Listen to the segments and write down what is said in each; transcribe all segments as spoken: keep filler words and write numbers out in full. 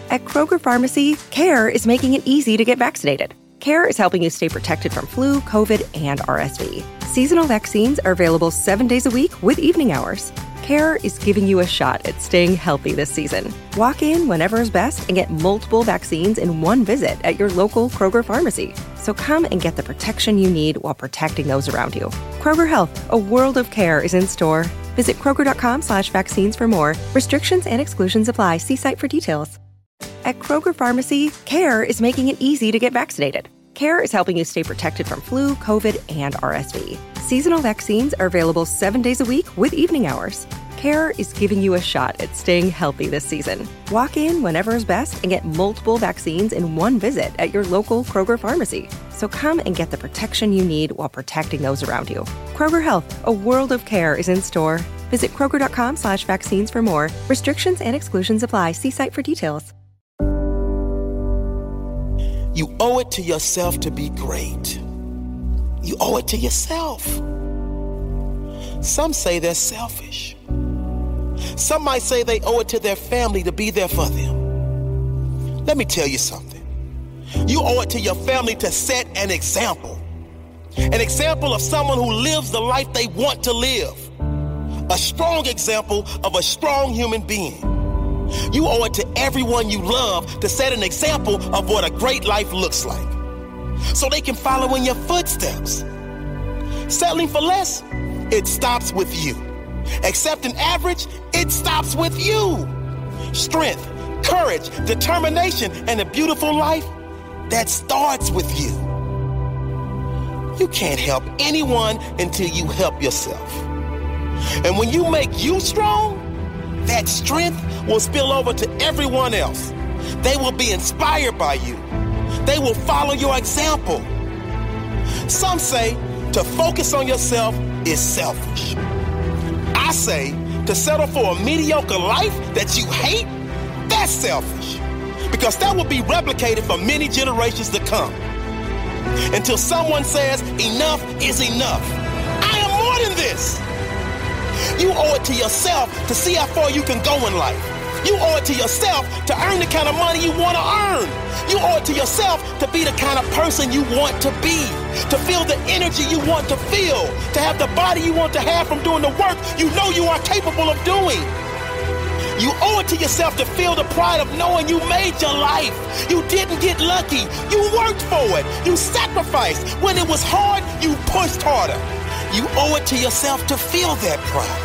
At Kroger Pharmacy, CARE is making it easy to get vaccinated. CARE is helping you stay protected from flu, COVID, and R S V. Seasonal vaccines are available seven days a week with evening hours. CARE is giving you a shot at staying healthy this season. Walk in whenever is best and get multiple vaccines in one visit at your local Kroger pharmacy. So come and get the protection you need while protecting those around you. Kroger Health, a world of care is in store. Visit Kroger.com slash vaccines for more. Restrictions and exclusions apply. See site for details. At Kroger Pharmacy, CARE is making it easy to get vaccinated. CARE is helping you stay protected from flu, COVID, and R S V. Seasonal vaccines are available seven days a week with evening hours. CARE is giving you a shot at staying healthy this season. Walk in whenever is best and get multiple vaccines in one visit at your local Kroger pharmacy. So come and get the protection you need while protecting those around you. Kroger Health, a world of care is in store. Visit Kroger.com slash vaccines for more. Restrictions and exclusions apply. See site for details. You owe it to yourself to be great. You owe it to yourself. Some say they're selfish. Some might say they owe it to their family to be there for them. Let me tell you something. You owe it to your family to set an example. An example of someone who lives the life they want to live. A strong example of a strong human being. You owe it to everyone you love to set an example of what a great life looks like, so they can follow in your footsteps. Settling for less, it stops with you. Accepting average, it stops with you. Strength, courage, determination, and a beautiful life, that starts with you. You can't help anyone until you help yourself. And when you make you strong, that strength will spill over to everyone else. They will be inspired by you. They will follow your example. Some say to focus on yourself is selfish. I say to settle for a mediocre life that you hate, that's selfish. Because that will be replicated for many generations to come. Until someone says enough is enough. I am more than this. You owe it to yourself to see how far you can go in life. You owe it to yourself to earn the kind of money you want to earn. You owe it to yourself to be the kind of person you want to be, to feel the energy you want to feel, to have the body you want to have from doing the work you know you are capable of doing. You owe it to yourself to feel the pride of knowing you made your life. You didn't get lucky. You worked for it. You sacrificed. When it was hard, you pushed harder. You owe it to yourself to feel that pride.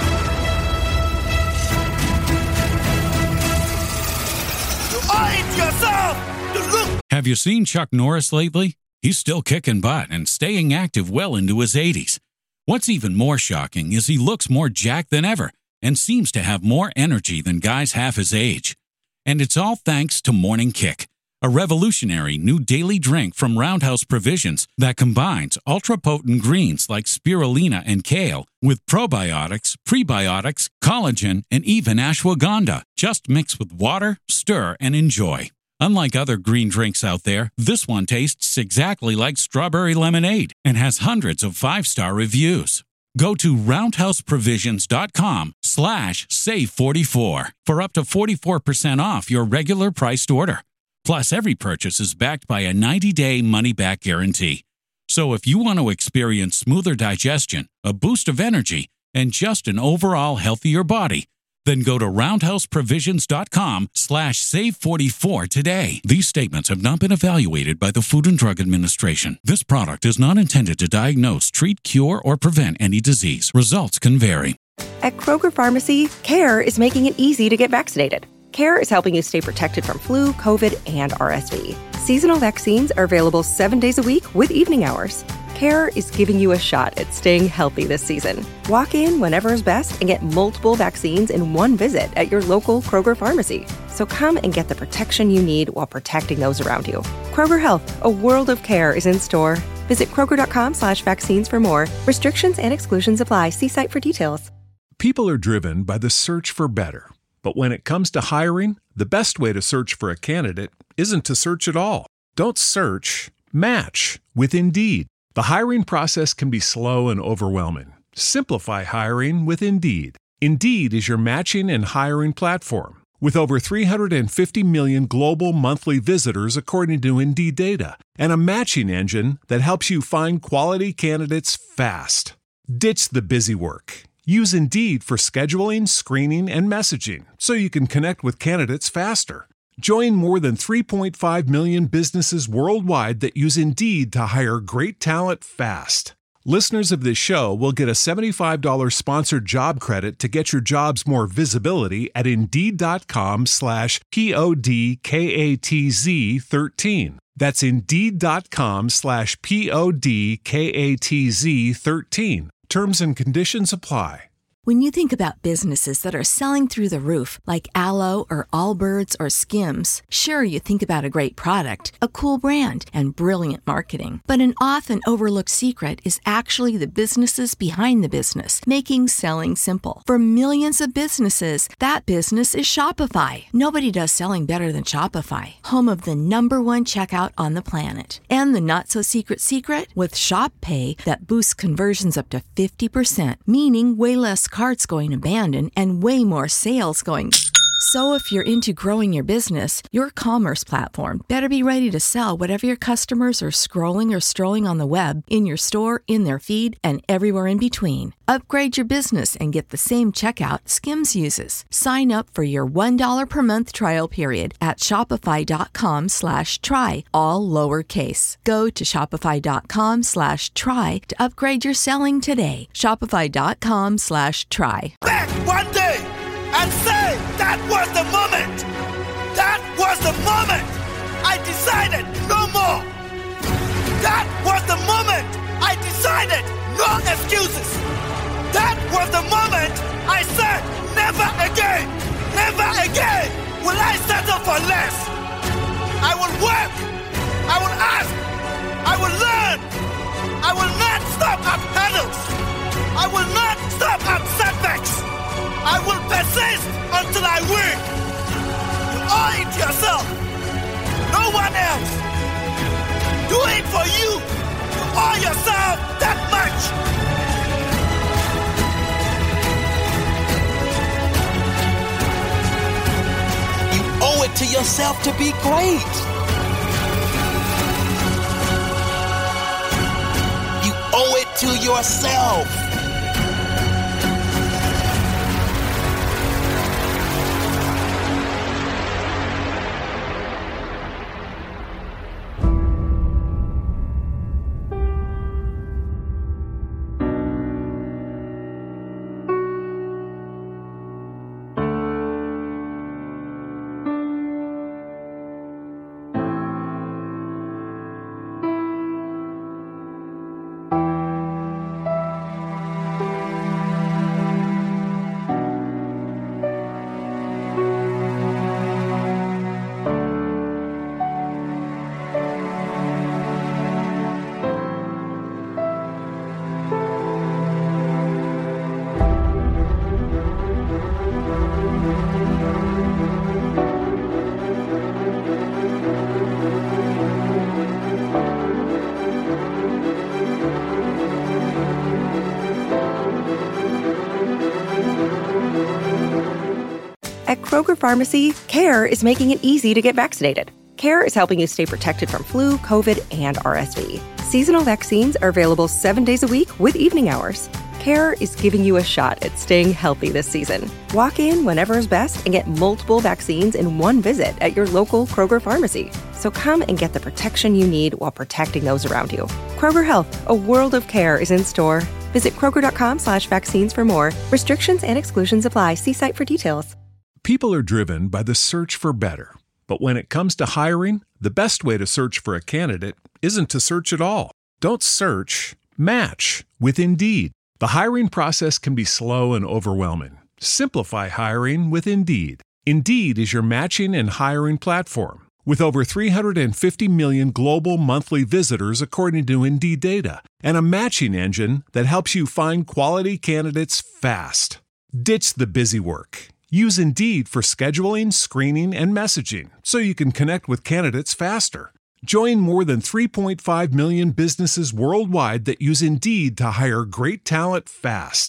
You owe it to yourself to look. Have you seen Chuck Norris lately? He's still kicking butt and staying active well into his eighties. What's even more shocking is he looks more jacked than ever and seems to have more energy than guys half his age. And it's all thanks to Morning Kick, a revolutionary new daily drink from Roundhouse Provisions that combines ultra-potent greens like spirulina and kale with probiotics, prebiotics, collagen, and even ashwagandha. Just mix with water, stir, and enjoy. Unlike other green drinks out there, this one tastes exactly like strawberry lemonade and has hundreds of five-star reviews. Go to roundhouseprovisions.com slash save44 for up to forty-four percent off your regular priced order. Plus, every purchase is backed by a ninety-day money-back guarantee. So if you want to experience smoother digestion, a boost of energy, and just an overall healthier body, then go to roundhouseprovisions.com slash save44 today. These statements have not been evaluated by the Food and Drug Administration. This product is not intended to diagnose, treat, cure, or prevent any disease. Results can vary. At Kroger Pharmacy, CARE is making it easy to get vaccinated. CARE is helping you stay protected from flu, COVID, and R S V. Seasonal vaccines are available seven days a week with evening hours. CARE is giving you a shot at staying healthy this season. Walk in whenever is best and get multiple vaccines in one visit at your local Kroger pharmacy. So come and get the protection you need while protecting those around you. Kroger Health, a world of care is in store. Visit Kroger.com slash vaccines for more. Restrictions and exclusions apply. See site for details. People are driven by the search for better. But when it comes to hiring, the best way to search for a candidate isn't to search at all. Don't search, match with Indeed. The hiring process can be slow and overwhelming. Simplify hiring with Indeed. Indeed is your matching and hiring platform With over three hundred fifty million global monthly visitors according to Indeed data, and a matching engine that helps you find quality candidates fast. Ditch the busy work. Use Indeed for scheduling, screening, and messaging so you can connect with candidates faster. Join more than three point five million businesses worldwide that use Indeed to hire great talent fast. Listeners of this show will get a seventy-five dollars sponsored job credit to get your jobs more visibility at Indeed.com slash P-O-D-K-A-T-Z 13. That's Indeed.com slash P-O-D-K-A-T-Z 13. Terms and conditions apply. When you think about businesses that are selling through the roof, like Aloe or Allbirds or Skims, sure, you think about a great product, a cool brand, and brilliant marketing. But an often overlooked secret is actually the businesses behind the business, making selling simple. For millions of businesses, that business is Shopify. Nobody does selling better than Shopify, home of the number one checkout on the planet. And the not-so-secret secret? With Shop Pay that boosts conversions up to fifty percent, meaning way less carts going abandoned and way more sales going. So if you're into growing your business, your commerce platform better be ready to sell whatever your customers are scrolling or strolling on the web, in your store, in their feed, and everywhere in between. Upgrade your business and get the same checkout Skims uses. Sign up for your one dollar per month trial period at shopify.com slash try, all lowercase. Go to shopify.com slash try to upgrade your selling today. Shopify.com slash try. Back one day and say that was the moment. That was the moment. I decided no more. That was the moment. I decided no excuses. That was the moment I said never again, never again will I settle for less. I will work. I will ask. I will learn. I will not stop at hurdles. I will not stop at setbacks. I will persist until I win. You owe it to yourself. No one else. Do it for you. You owe yourself that much. You owe it to yourself to be great. You owe it to yourself. At Kroger Pharmacy, CARE is making it easy to get vaccinated. CARE is helping you stay protected from flu, COVID, and R S V. Seasonal vaccines are available seven days a week with evening hours. CARE is giving you a shot at staying healthy this season. Walk in whenever is best and get multiple vaccines in one visit at your local Kroger Pharmacy. So come and get the protection you need while protecting those around you. Kroger Health, a world of care, is in store. Visit Kroger.com slash vaccines for more. Restrictions and exclusions apply. See site for details. People are driven by the search for better. But when it comes to hiring, the best way to search for a candidate isn't to search at all. Don't search, match with Indeed. The hiring process can be slow and overwhelming. Simplify hiring with Indeed. Indeed is your matching and hiring platform. With over three hundred fifty million global monthly visitors according to Indeed data, and a matching engine that helps you find quality candidates fast. Ditch the busy work. Use Indeed for scheduling, screening, and messaging so you can connect with candidates faster. Join more than three point five million businesses worldwide that use Indeed to hire great talent fast.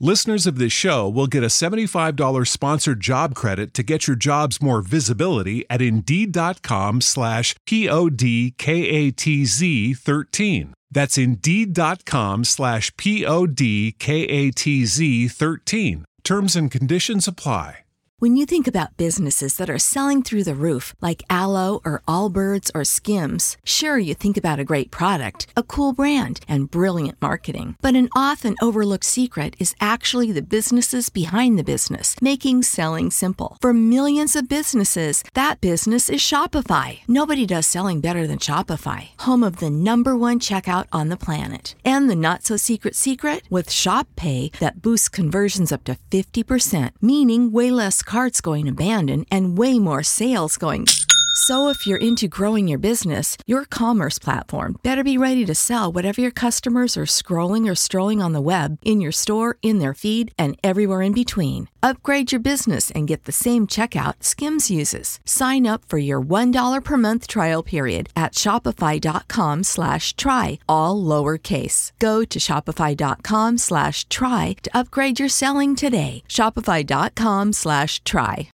Listeners of this show will get a seventy-five dollars sponsored job credit to get your jobs more visibility at Indeed.com slash P-O-D-K-A-T-Z 13. That's Indeed.com slash P-O-D-K-A-T-Z 13. Terms and conditions apply. When you think about businesses that are selling through the roof, like Aloe or Allbirds or Skims, sure, you think about a great product, a cool brand, and brilliant marketing. But an often overlooked secret is actually the businesses behind the business, making selling simple. For millions of businesses, that business is Shopify. Nobody does selling better than Shopify, home of the number one checkout on the planet. And the not-so-secret secret? With Shop Pay that boosts conversions up to fifty percent, meaning way less carts going abandoned and way more sales going. So if you're into growing your business, your commerce platform better be ready to sell whatever your customers are scrolling or strolling on the web, in your store, in their feed, and everywhere in between. Upgrade your business and get the same checkout Skims uses. Sign up for your one dollar per month trial period at shopify.com slash try, all lowercase. Go to shopify.com slash try to upgrade your selling today. Shopify.com slash try.